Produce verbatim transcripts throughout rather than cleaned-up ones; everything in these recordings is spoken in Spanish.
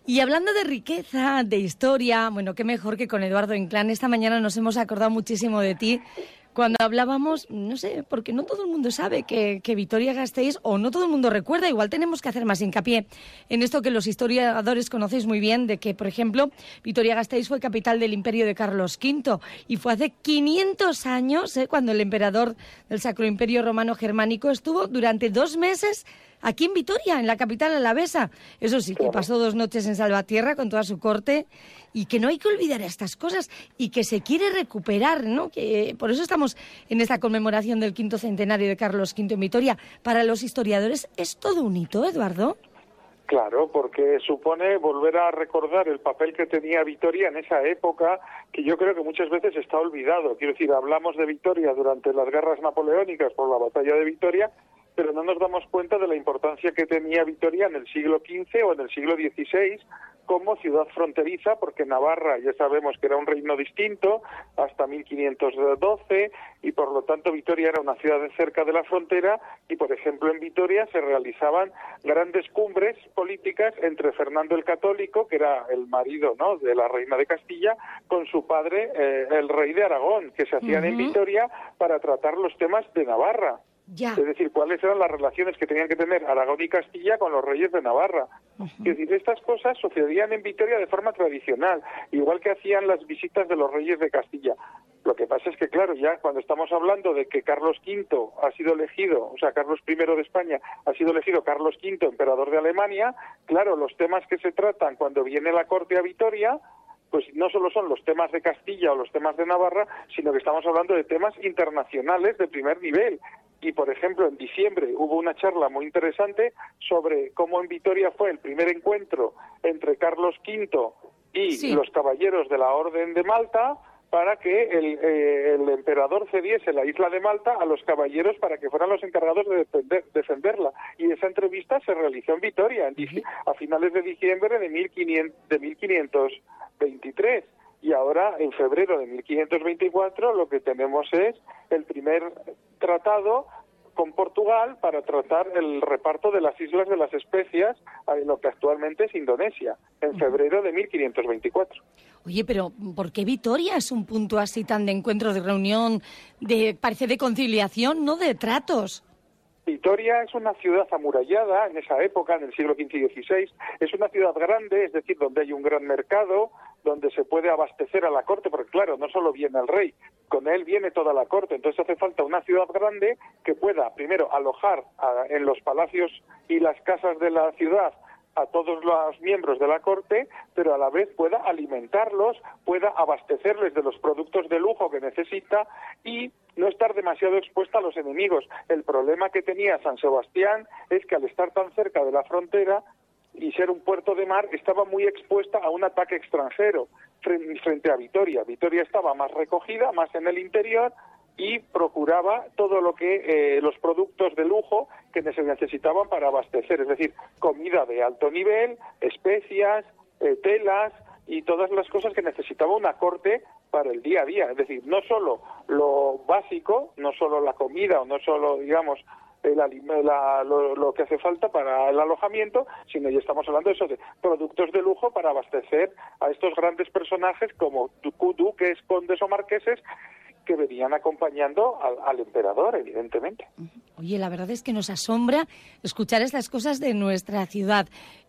Y hablando de riqueza, de historia, bueno, qué mejor que con Eduardo Inclán. Esta mañana nos hemos acordado muchísimo de ti cuando hablábamos, no sé, porque no todo el mundo sabe que, que Vitoria-Gasteiz, o no todo el mundo recuerda, igual tenemos que hacer más hincapié en esto que los historiadores conocéis muy bien, de que, por ejemplo, Vitoria-Gasteiz fue capital del imperio de Carlos quinto, y fue hace quinientos años, ¿eh?, cuando el emperador del Sacro Imperio Romano Germánico estuvo durante dos meses aquí en Vitoria, en la capital alavesa. Eso sí, que pasó dos noches en Salvatierra con toda su corte, y que no hay que olvidar estas cosas, y que se quiere recuperar, ¿no? Que por eso estamos en esta conmemoración del quinto centenario de Carlos quinto en Vitoria. Para los historiadores es todo un hito, Eduardo. Claro, porque supone volver a recordar el papel que tenía Vitoria en esa época, que yo creo que muchas veces está olvidado. Quiero decir, hablamos de Vitoria durante las guerras napoleónicas por la batalla de Vitoria, pero no nos damos cuenta de la importancia que tenía Vitoria en el siglo quince o en el siglo dieciséis como ciudad fronteriza, porque Navarra ya sabemos que era un reino distinto hasta mil quinientos doce, y por lo tanto Vitoria era una ciudad cerca de la frontera, y por ejemplo en Vitoria se realizaban grandes cumbres políticas entre Fernando el Católico, que era el marido, ¿no?, de la reina de Castilla, con su padre, eh, el rey de Aragón, que se hacían uh-huh. en Vitoria para tratar los temas de Navarra. Ya. Es decir, cuáles eran las relaciones que tenían que tener Aragón y Castilla con los reyes de Navarra. Uh-huh. Es decir, estas cosas sucedían en Vitoria de forma tradicional, igual que hacían las visitas de los reyes de Castilla. Lo que pasa es que, claro, ya cuando estamos hablando de que Carlos quinto ha sido elegido, o sea, Carlos primero de España ha sido elegido Carlos quinto, emperador de Alemania, claro, los temas que se tratan cuando viene la corte a Vitoria, pues no solo son los temas de Castilla o los temas de Navarra, sino que estamos hablando de temas internacionales de primer nivel. Y, por ejemplo, en diciembre hubo una charla muy interesante sobre cómo en Vitoria fue el primer encuentro entre Carlos quinto y sí. los caballeros de la Orden de Malta, para que el, eh, el emperador cediese la isla de Malta a los caballeros para que fueran los encargados de defender, defenderla. Y esa entrevista se realizó en Vitoria en, uh-huh. a finales de diciembre de, mil quinientos veintitrés. Y ahora, en febrero de mil quinientos veinticuatro, lo que tenemos es el primer tratado con Portugal para tratar el reparto de las islas de las especias, en lo que actualmente es Indonesia, en febrero de mil quinientos veinticuatro. Oye, pero ¿por qué Vitoria es un punto así tan de encuentro, de reunión, de parece de conciliación, no de tratos? Vitoria es una ciudad amurallada en esa época, en el siglo quince y dieciséis. Es una ciudad grande, es decir, donde hay un gran mercado, donde se puede abastecer a la corte, porque claro, no solo viene el rey, con él viene toda la corte. Entonces hace falta una ciudad grande que pueda, primero, alojar a, en los palacios y las casas de la ciudad a todos los miembros de la corte, pero a la vez pueda alimentarlos, pueda abastecerles de los productos de lujo que necesita y no estar demasiado expuesta a los enemigos. El problema que tenía San Sebastián es que al estar tan cerca de la frontera y ser un puerto de mar, estaba muy expuesta a un ataque extranjero frente a Vitoria. Vitoria estaba más recogida, más en el interior, y procuraba todo lo que eh, los productos de lujo que se necesitaban para abastecer, es decir, comida de alto nivel, especias, eh, telas y todas las cosas que necesitaba una corte para el día a día. Es decir, no solo lo básico, no solo la comida o no solo, digamos, el, la, lo, lo que hace falta para el alojamiento, sino ya estamos hablando de eso, de productos de lujo para abastecer a estos grandes personajes como duques, condes o marqueses, que venían acompañando al, al emperador, evidentemente. Oye, la verdad es que nos asombra escuchar estas cosas de nuestra ciudad.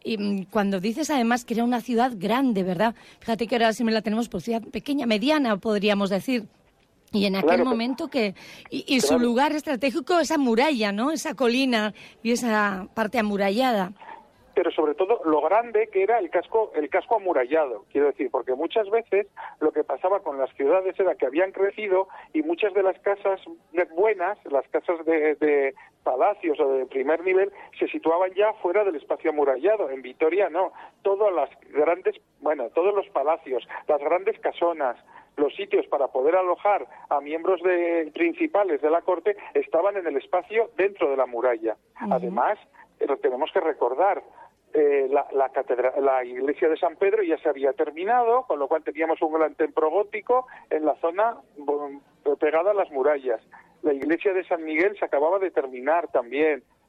Y cuando dices además que era una ciudad grande, ¿verdad? Fíjate que ahora sí me la tenemos por ciudad pequeña, mediana, podríamos decir. Y en aquel claro, momento que... Y, y claro. su lugar estratégico, esa muralla, ¿no? Esa colina y esa parte amurallada. Pero sobre todo lo grande que era el casco el casco amurallado, quiero decir, porque muchas veces lo que pasaba con las ciudades era que habían crecido y muchas de las casas buenas, las casas de, de palacios o de primer nivel, se situaban ya fuera del espacio amurallado. En Vitoria no, todas las grandes, bueno, todos los palacios, las grandes casonas, los sitios para poder alojar a miembros de, principales de la corte estaban en el espacio dentro de la muralla. Uh-huh. Además, pero tenemos que recordar, Eh, la, la, catedral, la iglesia de San Pedro ya se había terminado, con lo cual teníamos un gran templo gótico en la zona pegada a las murallas. La iglesia de San Miguel se acababa de terminar también.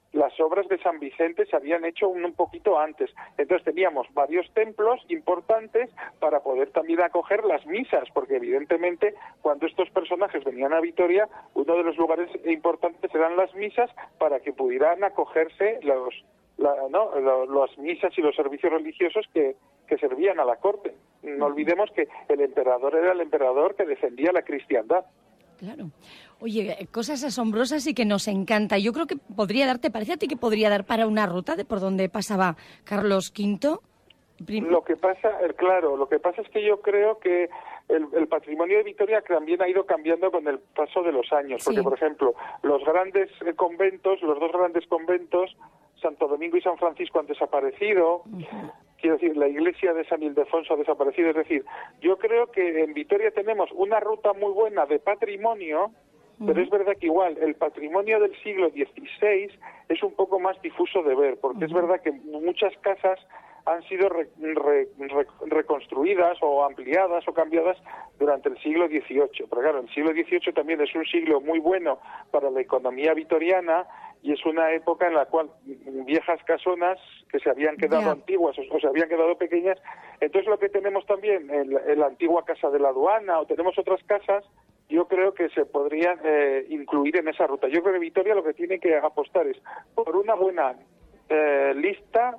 las obras de San Vicente se habían hecho un, un poquito antes. Entonces teníamos varios templos importantes para poder también acoger las misas, porque evidentemente cuando estos personajes venían a Vitoria, uno de los lugares importantes eran las misas para que pudieran acogerse los, la, ¿no? las misas y los servicios religiosos que, que servían a la corte. No olvidemos que el emperador era el emperador que defendía la cristiandad. Claro. Oye, cosas asombrosas y que nos encanta. Yo creo que podría dar, ¿te parece a ti que podría dar para una ruta de por donde pasaba Carlos quinto? Prim- Lo que pasa, eh, claro, lo que pasa es que yo creo que el, el patrimonio de Vitoria también ha ido cambiando con el paso de los años, porque, Sí. por ejemplo, los grandes eh, conventos, los dos grandes conventos, Santo Domingo y San Francisco, han desaparecido. Uh-huh. Quiero decir, la iglesia de San Ildefonso ha desaparecido. Es decir, yo creo que en Vitoria tenemos una ruta muy buena de patrimonio, uh-huh. pero es verdad que igual el patrimonio del siglo dieciséis es un poco más difuso de ver, porque uh-huh. es verdad que muchas casas han sido re, re, re, reconstruidas o ampliadas o cambiadas durante el siglo dieciocho. Pero claro, el siglo dieciocho también es un siglo muy bueno para la economía vitoriana y es una época en la cual viejas casonas que se habían quedado yeah. antiguas o, o se habían quedado pequeñas, entonces lo que tenemos también en la, en la antigua Casa de la Aduana o tenemos otras casas, yo creo que se podrían eh, incluir en esa ruta. Yo creo que Vitoria lo que tiene que apostar es por una buena eh, lista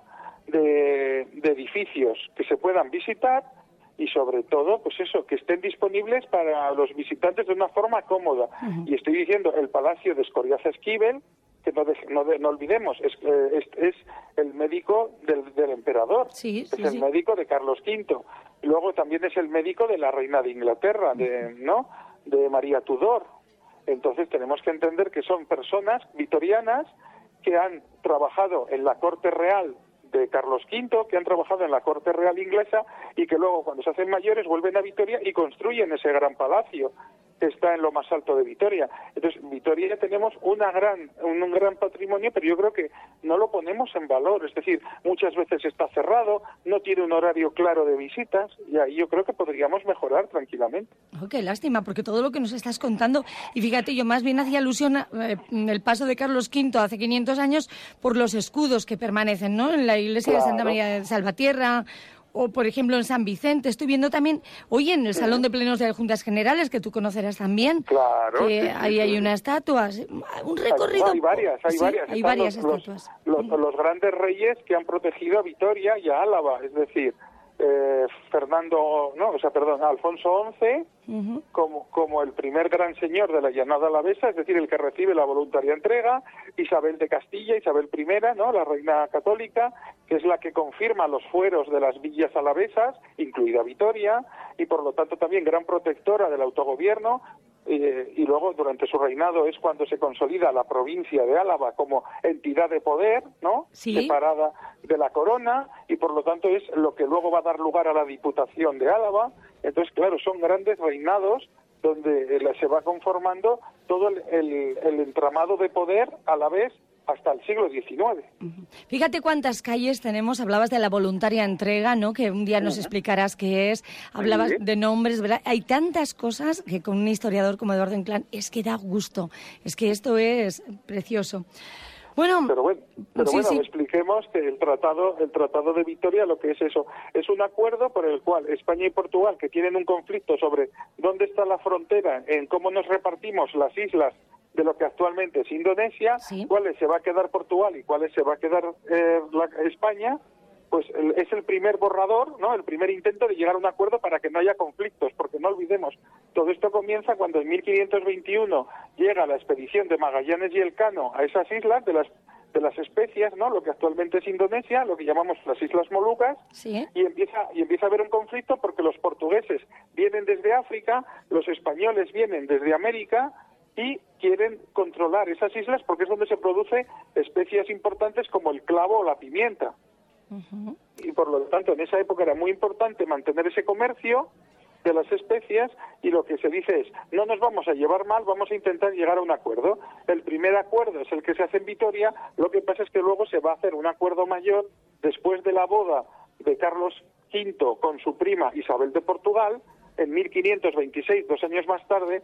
de, de edificios que se puedan visitar y sobre todo, pues eso, que estén disponibles para los visitantes de una forma cómoda. Uh-huh. Y estoy diciendo, el Palacio de Escoriaza Esquivel, que no, de, no, de, no olvidemos, es, es, es el médico del, del emperador, sí, es sí, el sí. médico de Carlos quinto. Y luego también es el médico de la reina de Inglaterra, de, ¿no? de María Tudor. Entonces tenemos que entender que son personas vitorianas que han trabajado en la corte real de Carlos quinto, que han trabajado en la corte real inglesa y que luego cuando se hacen mayores vuelven a Vitoria y construyen ese gran palacio que está en lo más alto de Vitoria. Entonces, en Vitoria ya tenemos una gran, un, un gran patrimonio, pero yo creo que no lo ponemos en valor. Es decir, muchas veces está cerrado, no tiene un horario claro de visitas, y ahí yo creo que podríamos mejorar tranquilamente. Oh, qué lástima, porque todo lo que nos estás contando, y fíjate, yo más bien hacía alusión al eh, paso de Carlos quinto hace quinientos años por los escudos que permanecen, ¿no? En la iglesia claro. de Santa María de Salvatierra, o, por ejemplo, en San Vicente. Estoy viendo también, hoy en el sí. Salón de Plenos de las Juntas Generales, que tú conocerás también, claro, que sí, ahí sí, hay sí. una estatua, un recorrido... Hay, no, hay varias, hay sí, varias. Hay varias los, estatuas. Los, los, los grandes reyes que han protegido a Vitoria y a Álava, es decir, eh, Fernando, no, o sea, perdón, Alfonso once, uh-huh. como, como el primer gran señor de la llanada alavesa, es decir, el que recibe la voluntaria entrega, Isabel de Castilla, Isabel primera, ¿no?, la reina católica, que es la que confirma los fueros de las villas alavesas, incluida Vitoria, y por lo tanto también gran protectora del autogobierno. Eh, y luego durante su reinado es cuando se consolida la provincia de Álava como entidad de poder, ¿no? ¿Sí? Separada de la corona, y por lo tanto es lo que luego va a dar lugar a la Diputación de Álava. Entonces, claro, son grandes reinados donde eh, se va conformando todo el, el, el entramado de poder a la vez hasta el siglo diecinueve. Fíjate cuántas calles tenemos. Hablabas de la voluntaria entrega, ¿no?, que un día nos uh-huh. explicarás qué es. Hablabas sí. de nombres, ¿verdad? Hay tantas cosas que con un historiador como Eduardo Inclán es que da gusto. Es que esto es precioso. Bueno, pero bueno, pero sí, bueno sí. expliquemos que el tratado, el tratado de Vitoria, lo que es eso, es un acuerdo por el cual España y Portugal, que tienen un conflicto sobre dónde está la frontera, en cómo nos repartimos las islas de lo que actualmente es Indonesia, sí. cuáles se va a quedar Portugal y cuáles se va a quedar eh, la, España, pues el, es el primer borrador, ¿no?, el primer intento de llegar a un acuerdo para que no haya conflictos, porque no olvidemos, todo esto comienza cuando en mil quinientos veintiuno llega la expedición de Magallanes y Elcano a esas islas de las de las especias, ¿no?, lo que actualmente es Indonesia, lo que llamamos las Islas Molucas, sí. y empieza y empieza a haber un conflicto porque los portugueses vienen desde África, los españoles vienen desde América y quieren controlar esas islas porque es donde se produce especias importantes como el clavo o la pimienta. Uh-huh. Y por lo tanto, en esa época era muy importante mantener ese comercio de las especias, y lo que se dice es, no nos vamos a llevar mal, vamos a intentar llegar a un acuerdo. El primer acuerdo es el que se hace en Vitoria, lo que pasa es que luego se va a hacer un acuerdo mayor después de la boda de Carlos quinto con su prima Isabel de Portugal, en mil quinientos veintiséis, dos años más tarde,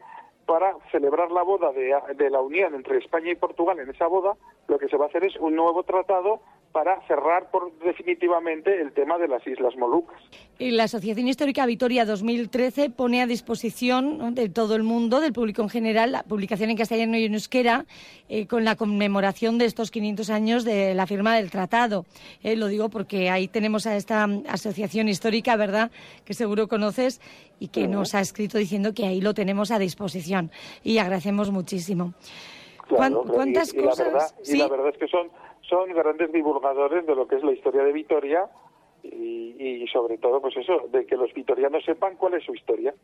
para celebrar la boda de, de la unión entre España y Portugal. En esa boda lo que se va a hacer es un nuevo tratado para cerrar por definitivamente el tema de las Islas Molucas. Y la Asociación Histórica Vitoria dos mil trece pone a disposición, ¿no?, de todo el mundo, del público en general, la publicación en castellano y en euskera eh, con la conmemoración de estos quinientos años de la firma del tratado. Eh, lo digo porque ahí tenemos a esta asociación histórica, ¿verdad?, que seguro conoces y que uh-huh. nos ha escrito diciendo que ahí lo tenemos a disposición. Y agradecemos muchísimo. Claro, ¿Cuántas y, y cosas? La verdad, ¿Sí? Y la verdad es que son, son grandes divulgadores de lo que es la historia de Vitoria y, y sobre todo, pues eso, de que los vitorianos sepan cuál es su historia.